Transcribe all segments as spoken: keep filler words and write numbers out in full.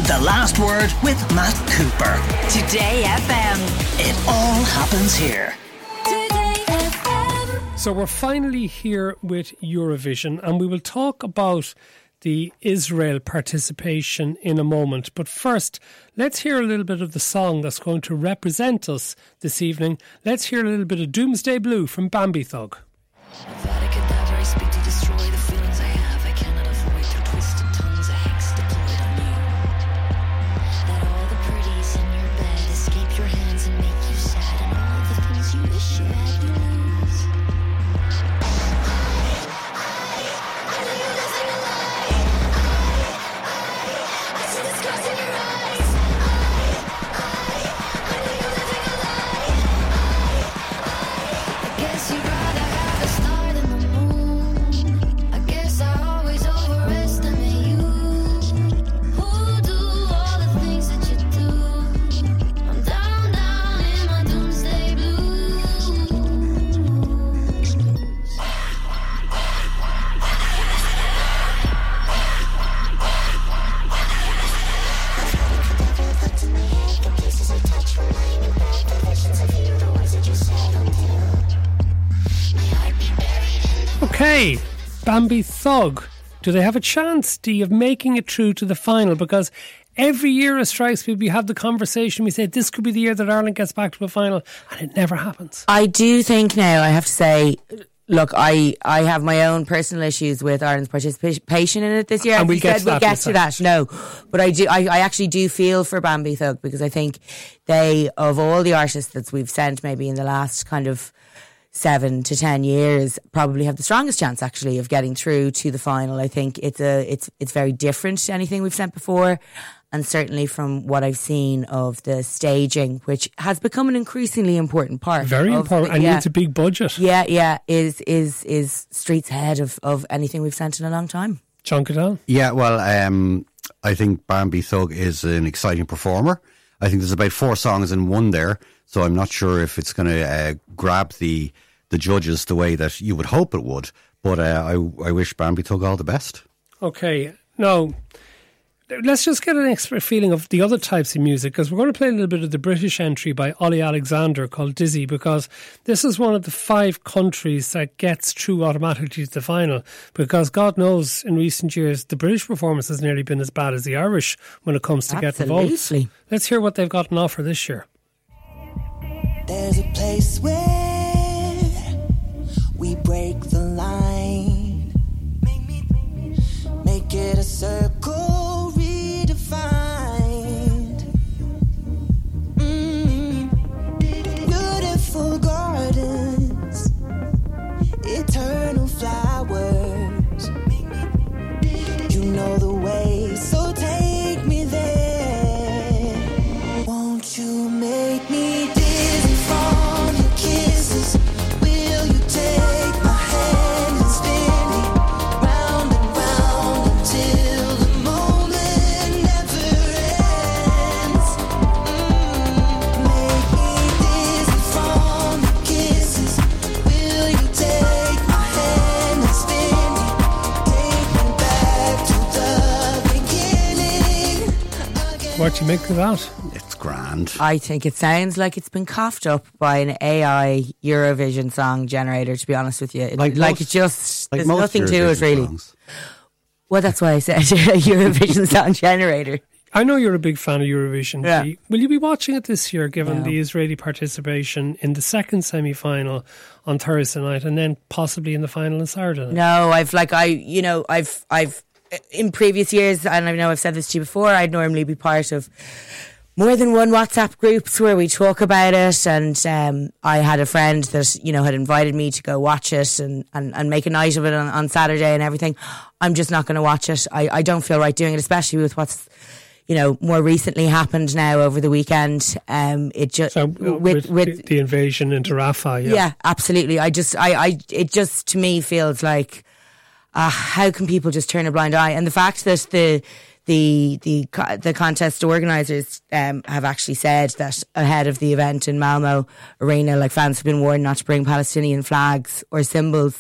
The Last Word with Matt Cooper. Today F M. It all happens here. Today F M. So we're finally here with Eurovision, and we will talk about the Israel participation in a moment. But first, let's hear a little bit of the song that's going to represent us this evening. Let's hear a little bit of Doomsday Blue from Bambi Thug. Okay, Bambi Thug, do they have a chance, do you, of making it through to the final? Because every year it strikes me, we have the conversation, we say this could be the year that Ireland gets back to a final, and it never happens. I do think now, I have to say, look, I, I have my own personal issues with Ireland's participation in it this year. And we'll we get said to we'll that. get to that, no. But I do, I, I actually do feel for Bambi Thug, because I think they, of all the artists that we've sent maybe in the last kind of seven to ten years, probably have the strongest chance actually of getting through to the final. I think it's a it's it's very different to anything we've sent before, and certainly from what I've seen of the staging, which has become an increasingly important part. Very of, important, and yeah, needs a big budget. Yeah, yeah, is is is streets ahead of, of anything we've sent in a long time. John Cadell? Yeah, well, um, I think Bambi Thug is an exciting performer. I think there's about four songs in one there, so I'm not sure if it's going to uh, grab the the judges the way that you would hope it would. But uh, I I wish Bambi Thug all the best. Okay, now let's just get an extra feeling of the other types of music, because we're going to play a little bit of the British entry by Ollie Alexander called Dizzy, because this is one of the five countries that gets through automatically to the final, because God knows in recent years the British performance has nearly been as bad as the Irish when it comes to get the votes. Absolutely. Let's hear what they've got on offer this year. There's a place where we break the line, make it a circle redefined. Mm. Beautiful gardens, eternal flowers. You know the way, so take me there. Won't you make me dizzy from your kisses? Will you take my hand and spin me round and round until the moment never ends? Mm, make me dizzy from your kisses. Will you take my hand and spin me? Take me back to the beginning again. What do you make of that? It's grand. I think it sounds like it's been coughed up by an A I Eurovision song generator, to be honest with you. It, like most- it just, like there's most nothing to it Eurovision really. songs. Well, that's why I said a Eurovision song generator. I know you're a big fan of Eurovision. Yeah. Dee. Will you be watching it this year, given No. the Israeli participation in the second semi-final on Thursday night, and then possibly in the final on Saturday night? No, I've like I, you know, I've I've in previous years, and I know I've said this to you before, I'd normally be part of more than one WhatsApp groups where we talk about it, and um, I had a friend that, you know, had invited me to go watch it and, and, and make a night of it on, on Saturday and everything. I'm just not going to watch it. I, I don't feel right doing it, especially with what's, you know, more recently happened now over the weekend. Um, it just So, uh, with, with the invasion into Rafah, yeah. yeah, absolutely. I just, I, I, it just to me feels like, uh, how can people just turn a blind eye? And the fact that the the the co- the contest organisers um, have actually said that ahead of the event in Malmo Arena, like, fans have been warned not to bring Palestinian flags or symbols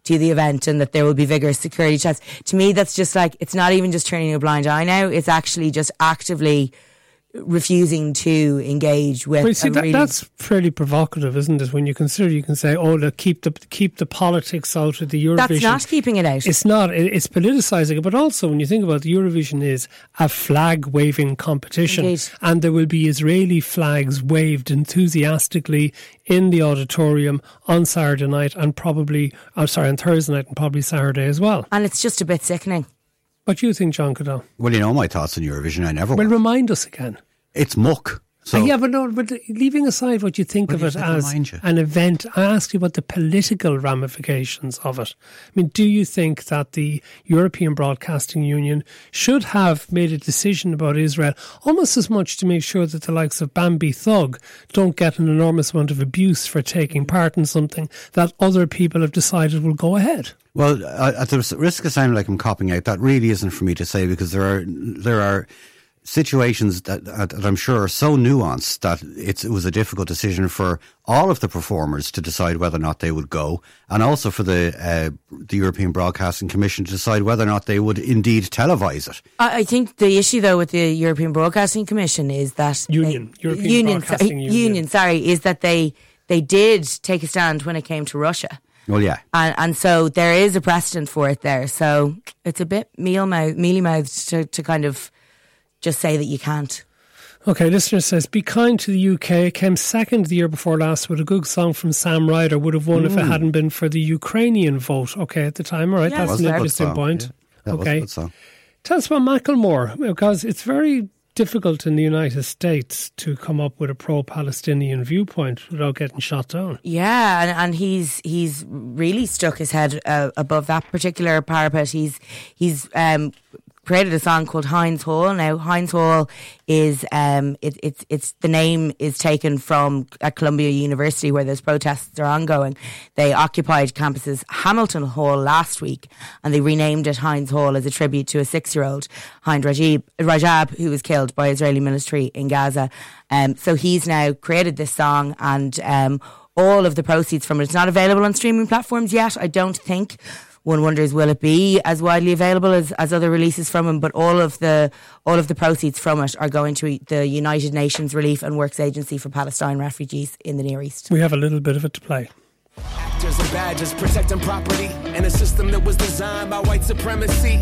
to the event and that there will be vigorous security checks. To me, that's just like, it's not even just turning a blind eye now. It's actually just actively refusing to engage with. Well, you see, a that, really that's fairly provocative, isn't it? When you consider, you can say, "Oh, look, keep the keep the politics out of the Eurovision." That's not keeping it out. It's not. it- It's politicising it. But also, when you think about it, the Eurovision is a flag waving competition, Indeed. and there will be Israeli flags waved enthusiastically in the auditorium on Saturday night, and probably, I'm sorry, on Thursday night, and probably Saturday as well. And it's just a bit sickening. What do you think, John Caddell? Well, you know my thoughts on Eurovision. I never. Well, went. remind us again. It's muck. So Uh, yeah, but no, but leaving aside what you think Well, of you it said as remind you. an event, I ask you about the political ramifications of it. I mean, do you think that the European Broadcasting Union should have made a decision about Israel almost as much to make sure that the likes of Bambi Thug don't get an enormous amount of abuse for taking part in something that other people have decided will go ahead? Well, uh, at the risk of sounding like I'm copping out, that really isn't for me to say, because there are there are situations that, that I'm sure are so nuanced that it's, it was a difficult decision for all of the performers to decide whether or not they would go, and also for the uh, the European Broadcasting Commission to decide whether or not they would indeed televise it. I I think the issue, though, with the European Broadcasting Commission is that Union, they, European Union, Broadcasting sorry, Union. Union, sorry, is that they they did take a stand when it came to Russia. Well, yeah. And, and so there is a precedent for it there. So it's a bit meal mouth, mealy mouthed to, to kind of just say that you can't. Okay, listener says, be kind to the U K. It came second the year before last with a good song from Sam Ryder. Would have won if it hadn't been for the Ukrainian vote. Okay, at the time. All right, Yeah, that's Was an a good interesting song, point. yeah. That was a Okay. good song. Tell us about Macklemore, because it's very difficult in the United States to come up with a pro-Palestinian viewpoint without getting shot down. Yeah, and, and he's he's really stuck his head uh, above that particular parapet. He's he's um, created a song called Heinz Hall. Now, Heinz Hall is um, it, it's it's the name is taken from at Columbia University, where those protests are ongoing. They occupied campus's Hamilton Hall last week, and they renamed it Heinz Hall as a tribute to a six-year-old, Hind Rajab, Rajab, who was killed by Israeli military in Gaza. Um, so he's now created this song, and um, all of the proceeds from it. It's not available on streaming platforms yet, I don't think. One wonders, will it be as widely available as, as other releases from him? But all of the all of the proceeds from it are going to the United Nations Relief and Works Agency for Palestine refugees in the Near East. We have a little bit of it to play. Actors and badges protecting property in a system that was designed by white supremacy.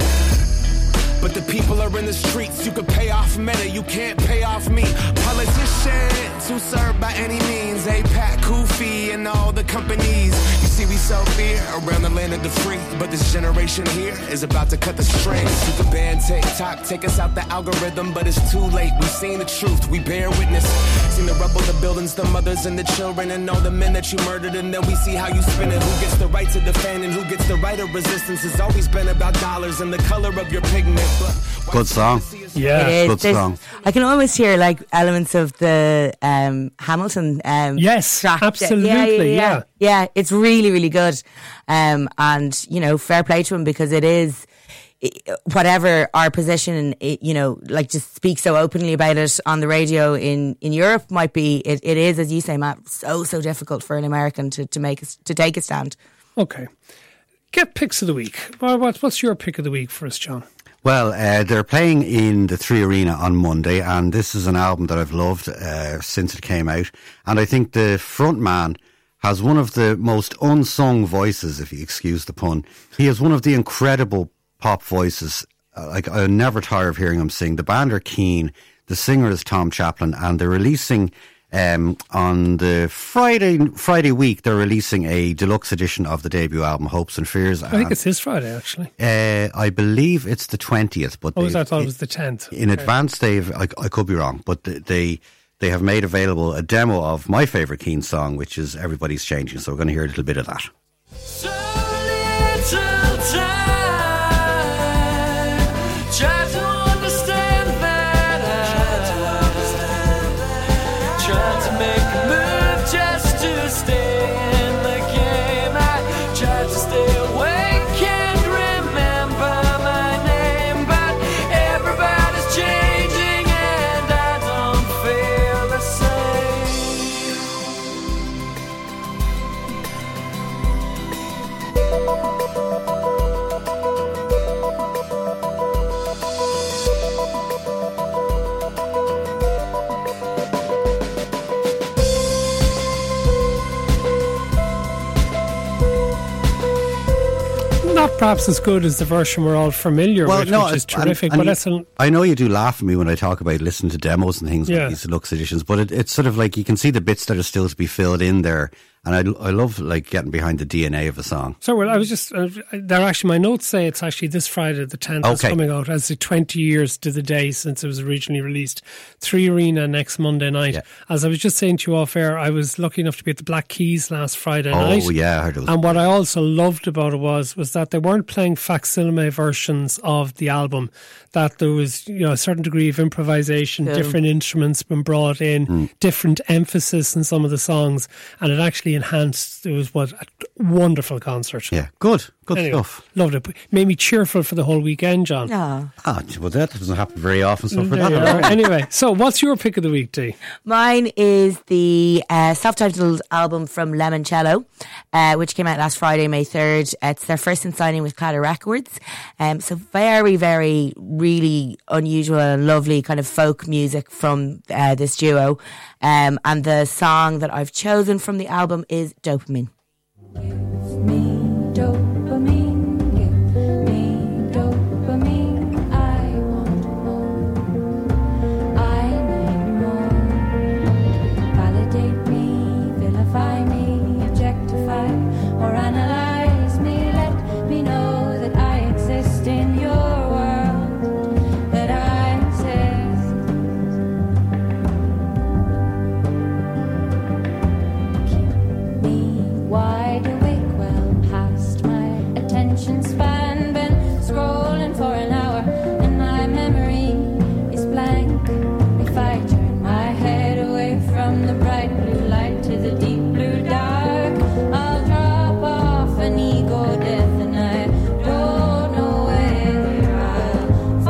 But the people are in the streets. You can pay off Meta, you can't pay off me. Politicians who serve by any means. APAC, Kufi, and all the companies. You see, we sell fear around the land of the free. But this generation here is about to cut the strings. You can ban TikTok, take us out the algorithm. But it's too late, we've seen the truth, we bear witness. Seen the rubble, the buildings, the mothers and the children. And all the men that you murdered. And then we see how you spin it. Who gets the right to defend and who gets the right of resistance. It's always been about dollars and the color of your pigment. Good song. Yeah. It is. good There's- song. I can almost hear like elements of the um, Hamilton um, Yes, track. absolutely, Yeah, yeah, yeah. yeah. Yeah, it's really, really good. Um, and, you know, fair play to him, because it is, i- whatever our position, it, you know, like to speak so openly about it on the radio in, in Europe might be, it, it is, as you say, Matt, so, so difficult for an American to, to make, a, to take a stand. Okay. Get picks of the week. Well, what, what's your pick of the week for us, John? Well, uh, they're playing in the Three Arena on Monday, and this is an album that I've loved uh, since it came out. And I think the front man has one of the most unsung voices, if you excuse the pun. He has one of the incredible pop voices. Uh, like, I'll never tire of hearing him sing. The band are keen. The singer is Tom Chaplin, and they're releasing um, on the Friday Friday week. They're releasing a deluxe edition of the debut album, Hopes and Fears. I think it's this Friday, actually. Uh, I believe it's the twentieth, but Oh, they've- I thought it was the tenth. in advance. They've I, I could be wrong, but th- they they have made available a demo of my favourite Keane song, which is Everybody's Changing. So we're going to hear a little bit of that. So little time. Try to understand that I try to make a move just to stay in the game. I try to stay awake, can't remember my name, but everybody's changing and I don't feel the same. perhaps as good as the version we're all familiar Well, with, no, which is and- terrific. and but that's an, I know you do laugh at me when I talk about listening to demos and things Yeah. like these deluxe editions, but it, it's sort of like you can see the bits that are still to be filled in there, and I, I love like getting behind the D N A of a song. so well, I was just uh, there. Actually, my notes say it's actually this Friday, the tenth, is Okay. coming out as the twenty years to the day since it was originally released. Three Arena next Monday night. Yeah. As I was just saying to you off air, I was lucky enough to be at the Black Keys last Friday Oh night. yeah, I heard it was. And what I also loved about it was was that they weren't playing facsimile versions of the album. That there was, you know, a certain degree of improvisation, Cool. different instruments been brought in, Hmm. different emphasis in some of the songs, and it actually enhanced. It was what a wonderful concert. yeah, good, good Anyway, stuff. loved it. Made me cheerful for the whole weekend, John. No. Ah, well, that doesn't happen very often. So for There that, you are. Anyway, so what's your pick of the week, Dee? Mine is the uh, self-titled album from Lemoncello, uh, which came out last Friday, May third. It's their first in signing with Clatter Records. Um, so very, very, really unusual and lovely kind of folk music from uh, this duo. Um, and the song that I've chosen from the album is Dopamine. Me dopamine, give me dopamine. I want more. I need more. Validate me, vilify me, objectify or analyze me. Let me know that I exist in your world. That I exist. Keep me wide awake, well past my attention span. Been scrolling for an hour and my memory is blank. If I turn my head away from the bright blue light to the deep blue dark, I'll drop off an ego death and I don't know where I'll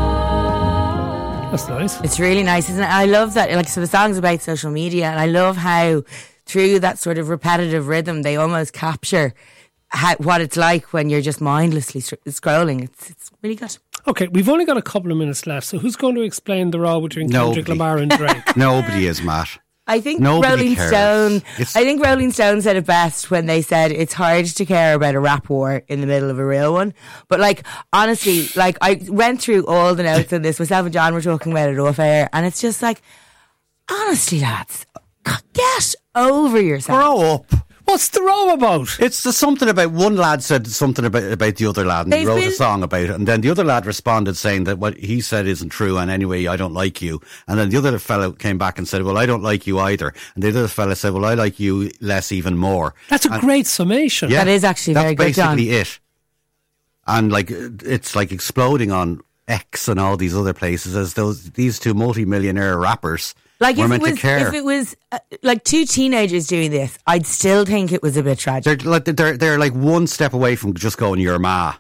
fall. That's nice. It's really nice, isn't it? I love that. Like, so the song's about social media, and I love how through that sort of repetitive rhythm, they almost capture how, what it's like when you're just mindlessly str- scrolling. It's it's really good. Okay, we've only got a couple of minutes left, so who's going to explain the row between Kendrick Nobody. Lamar and Drake? nobody is, Matt. I think Nobody Rolling cares. Stone. It's- I think Rolling Stone said it best when they said it's hard to care about a rap war in the middle of a real one. But like honestly, like I went through all the notes on this. Myself and John were talking about it off air, and it's just like, honestly, lads, get over yourself. Grow up. What's the row about? It's just something about one lad said something about about the other lad, and he They've wrote a been- song about it, and then the other lad responded saying that what he said isn't true, and anyway, I don't like you. And then the other fellow came back and said, well, I don't like you either. And the other fellow said, well, I like you less even more. That's a And- great summation. Yeah, That is actually that's very good, John. basically it. And like it's like exploding on X and all these other places as those these two multi-millionaire rappers Like were if it meant was, to care. if it was uh, like two teenagers doing this, I'd still think it was a bit tragic. They're like they're they're like one step away from just going your ma.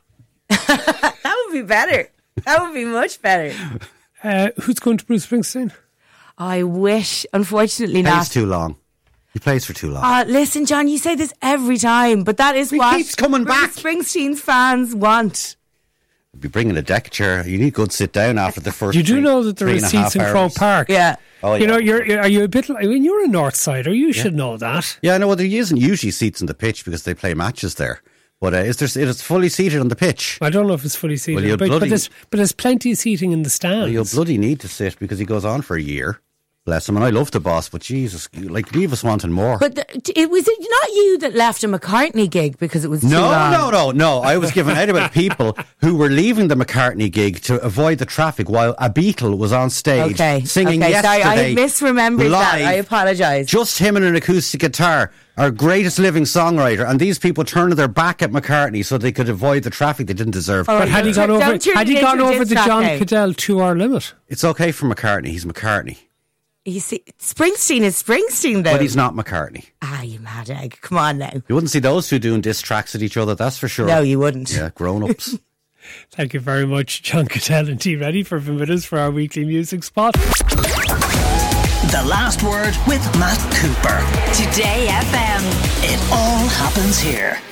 That would be better. That would be much better. Uh, who's going to Bruce Springsteen? I wish, unfortunately, Plays not. too long. He plays for too long. Uh, listen, John, you say this every time, but that is He what keeps coming Bruce back. Springsteen's fans want. Be bringing a deck chair. You need good sit down after the first. You do three- know that there three are and a seats half in Crow hours. Park. Yeah. Oh, You yeah. know, you're are you a bit like, I mean, you're a North Sider. You should know that. Yeah, no, well, there isn't usually seats in the pitch because they play matches there. But uh, is there? It is fully seated on the pitch. I don't know if it's fully seated, Well, you'll but, but, bloody- there's, but there's plenty of seating in the stands. Well, you'll bloody need to sit because he goes on for a year. Bless him. And I love the boss, but Jesus, like, leave us wanting more. But the, it was it not you that left a McCartney gig because it was too No, long? no, no, no. I was giving out about people who were leaving the McCartney gig to avoid the traffic while a Beatle was on stage Okay, singing okay, yesterday. sorry, I had misremembered that. live, I apologise. Just him and an acoustic guitar, our greatest living songwriter, and these people turned their back at McCartney so they could avoid the traffic they didn't deserve. Oh, But had he Don't gone turn- over, don't turn had he it gone into a over diss the track John now. Cadell two-hour limit? It's okay for McCartney. He's McCartney. You see, Springsteen is Springsteen, though. But he's not McCartney. Ah, you mad egg. Come on now. You wouldn't see those two doing diss tracks at each other, that's for sure. No, you wouldn't. Yeah, grown-ups. Thank you very much, John Cadell and T. Ready for a few minutes for our weekly music spot. The Last Word with Matt Cooper. Today F M. It all happens here.